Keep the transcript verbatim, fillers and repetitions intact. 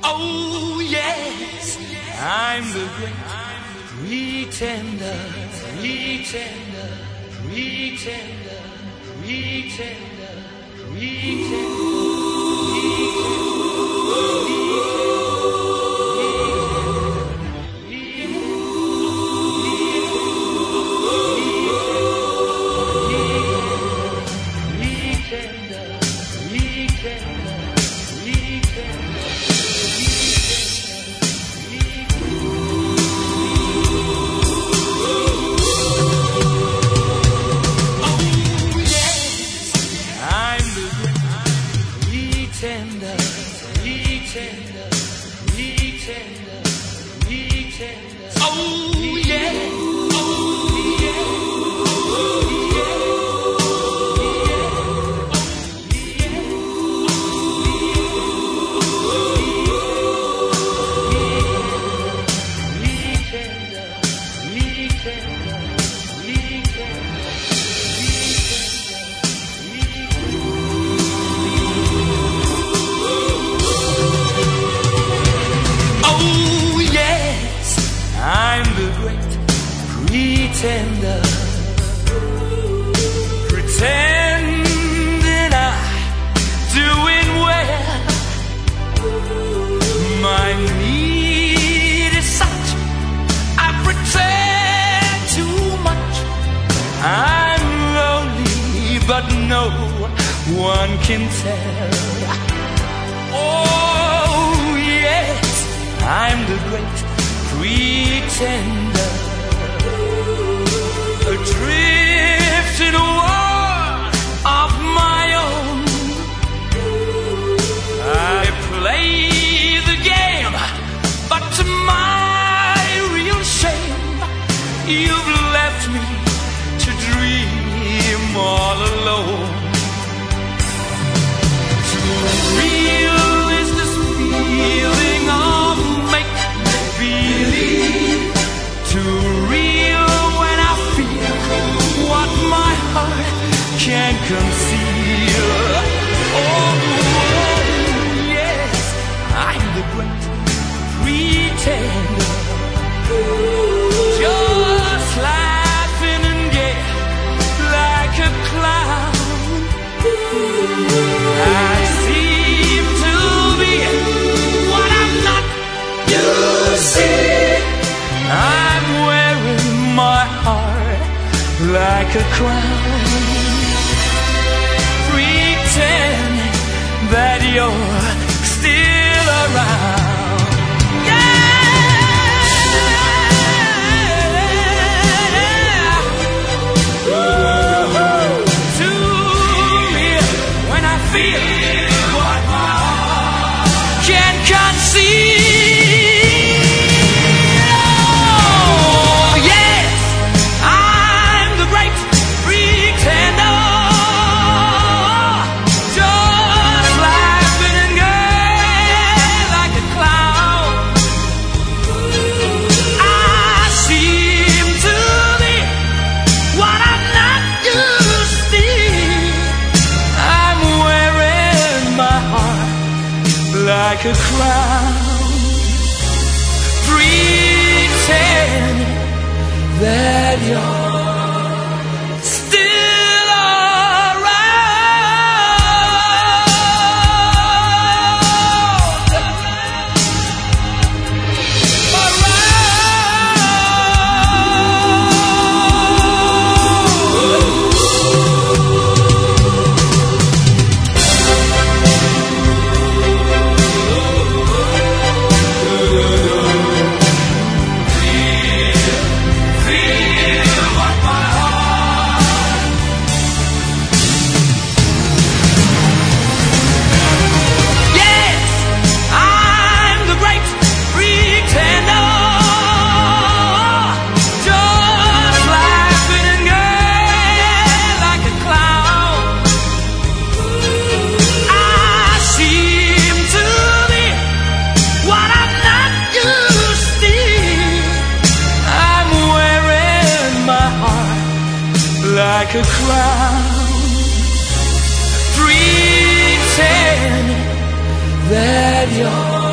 Oh yes, I'm the great pretender, pretender, pretender, pretender, pretender. Pretender, pretender, pretender, pretender. Oh yeah, oh yeah, oh yeah, pretender, pretender, pretender, pretending I'm doing well. My need is such, I pretend too much. I'm lonely, but no one can tell. Oh yes, I'm the great pretender, adrift in a world of my own. I play the game, but to my real shame, you've left me to dream all alone. Too real is this feeling of make-believe. Too real what my heart can conceal. Oh, yes, I'm the great pretender, just laughing and gay like a clown. I seem to be what I'm not. You see, I'm wearing my heart like a crown, pretend that you're still around. Yeah, to me when I feel what my heart can conceive. Like a crown, pretend that you're still like a crown, pretend that you're